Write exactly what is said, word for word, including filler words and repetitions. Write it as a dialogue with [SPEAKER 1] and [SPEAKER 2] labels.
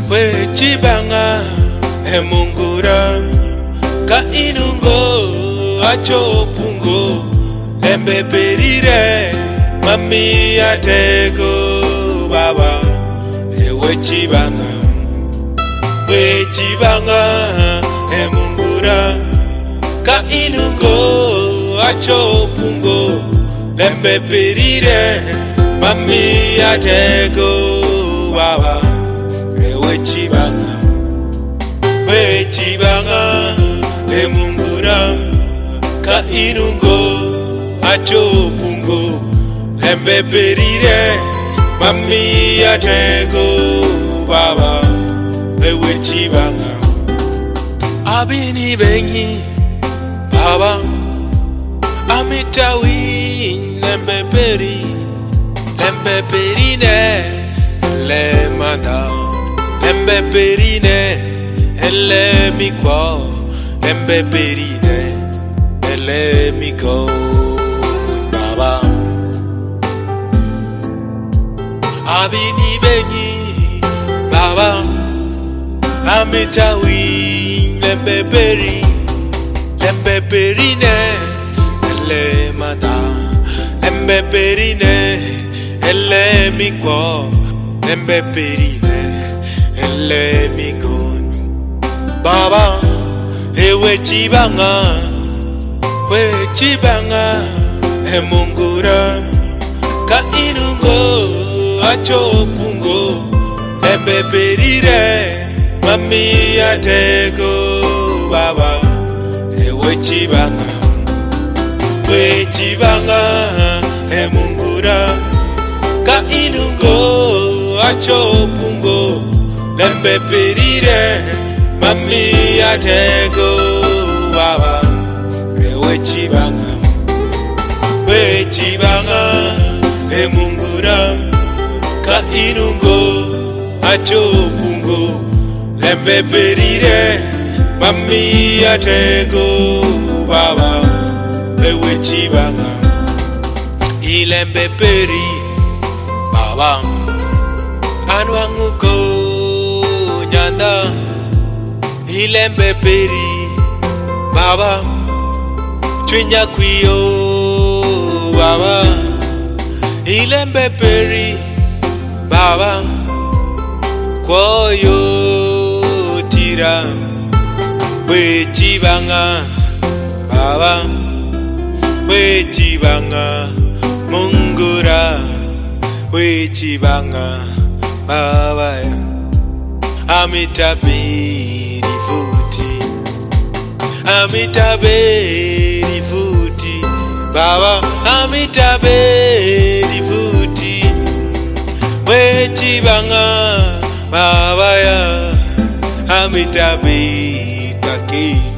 [SPEAKER 1] we chibanga emungura ka inungo acho pungo lembe perire mami atego baba we chibanga we chibanga emungura ka inungo acho pungo lembe perire mami atego baba we chibanga we chibanga emungura ka inungo acho pungo lembe perire mami atego baba we chibanga abini bengi baba amitawi lembe peri lembe perine le manda lembe perine ele mi qua lembe perine ele mi go baba abini benyi baba amitawi lembe peri lembe perine ele manda lembe perine ele mi qua lembe perine ele mi go baba ewe chibanga we chibanga emungura ka inungo acho pungo lembe perire mami atego baba ewe chibanga we chibanga emungura ka inungo acho pungo lembe perire mami atego baba we chibanga we chibanga emungura ka inungo acho pungo lembe perire mami atego baba we chibanga ilembe peri baba anwanguko nyanda ilembe peri baba twinya kwiyo baba ilembe peri baba koyo tira we chibanga baba we chibanga mungura we chibanga baba amitabiri futi amitabiri futi baba amitabiri futi we chibanga baba ya amitabiri kaki